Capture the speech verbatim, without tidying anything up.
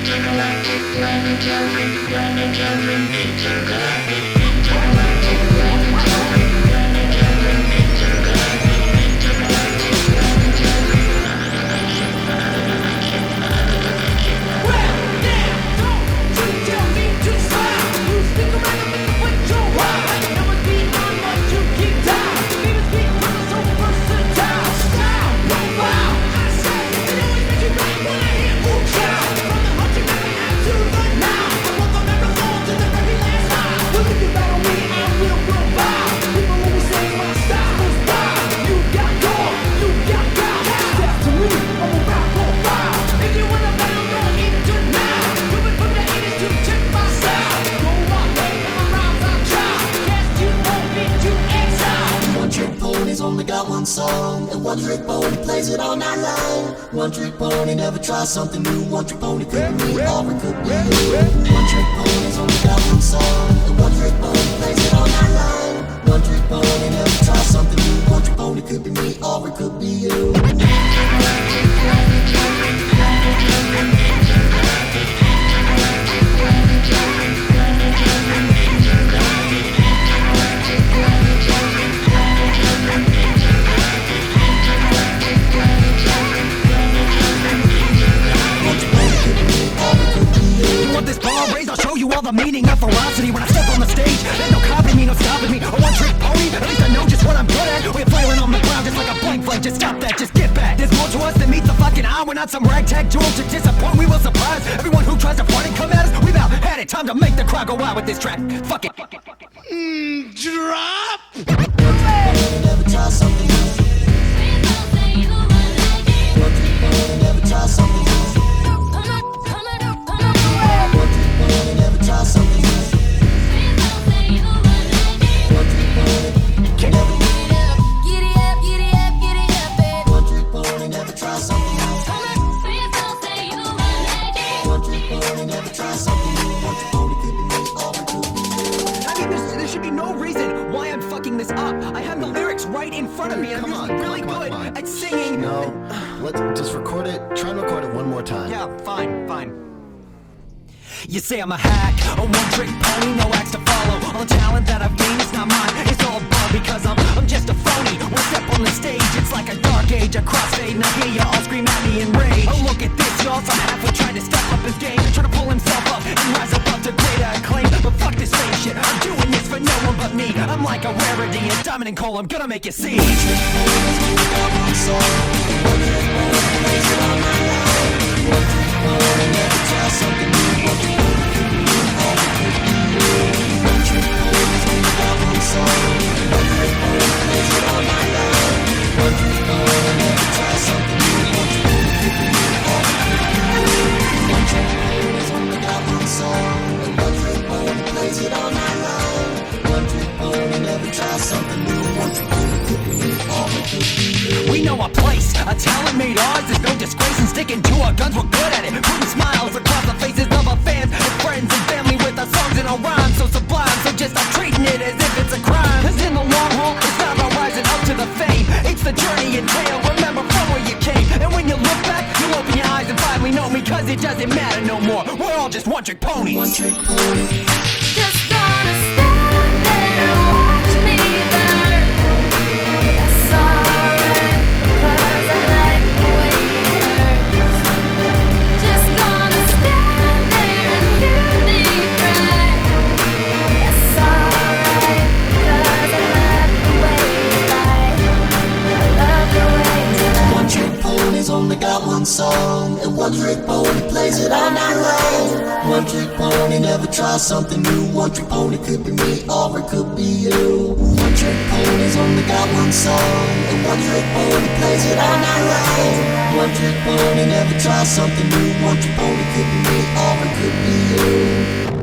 Intergalactic, planetary, planetary, intergalactic, intergalactic, planetary, planetary, intergalactic, intergalactic, planetary. Well, now, don't you tell me to stop. You stick around and make what you want. Never be on what you keep down. Baby, speak for so versatile. Style, no foul. I say, it always makes you back when I hear ooh, child. From the hunting that we have to the now. I want the microphone to the very last mile. Look if you battle me, I will provide. People always say my style is wild. You got gold, you got gold. Step to me, I'm a rap profile. If you wanna battle, don't eat it now. Do it from the eighties to check my style. Go my way, and my rhymes are child. Guess you won't be too exiled. One trick pony's only got one song, and one trick pony plays it all night long. One trick pony never tries something new. One trick pony could be me, or it could be you. One trick pony's only got one song, and one trick pony plays it all night long. One trick pony never tries something new. One trick pony could be me, or it could be you. You want this bar raised? I'll show you all the meaning of ferocity. When I step on the stage, there's no copying me, no stopping me. A one-trick pony, at least I know just what I'm good at. We're flailing on the ground just like a blank flame. Just stop that, just get back. There's more to us than meets the fucking eye. We're not some ragtag jewels to disappoint. We will surprise everyone who tries to front and come at us. We've out had it. Time to make the crowd go wild with this track. Fuck it. Mm, drop. One trick pony never tries something new. One trick pony never tries something new. One trick pony never tries something new. One trick pony never. One trick pony never tries something new. One trick pony never tries something new. One trick pony could be me, or it could be you. I mean, there's, there should be no reason why I'm fucking this up. I have the lyrics right in front of me, and I'm Come really, on, really come on, good come on. at singing. No, let's just record it. Try and record it one more time. Yeah, fine, fine. You say I'm a hack, a one-trick pony, no acts to follow. All the talent that I've gained is not mine, it's all bum because I'm I'm just a phony. When I step on the stage, it's like a dark age, a crossfade, and I hear you all scream at me in rage. Oh, look at this, y'all, some halfway trying to step up his game, trying to pull himself up and rise above to greater acclaim. But fuck this fame shit, I'm doing this for no one but me. I'm like a rarity, a diamond and coal, I'm gonna make you see. We know our place, a talent made ours. There's no disgrace in sticking to our guns. We're good at it, putting smiles across the faces of our fans and friends and family with our songs and our rhymes so sublime. So just stop treating it as if it's a crime. Cause in the long haul, it's not about rising up to the fame. It's the journey entail. Remember from where you came. And when you look back, you'll open your eyes and finally know me. Cause it doesn't matter no more. We're all just one-trick ponies. One trick pony. Just gonna stand there and watch me burn. That's alright, 'cause I like the way it hurts. Just gonna stand there and hear me cry. That's alright, 'cause I love the way you lie. I love the way you lie. One trick pony's only got one song, and one trick pony plays it all night long. One trick pony never tries something new. One trick pony could be me, or it could be you. One trick pony's only got one song, and one trick pony plays it all night long. One trick pony never tries something new. One trick pony could be me, or it could be you.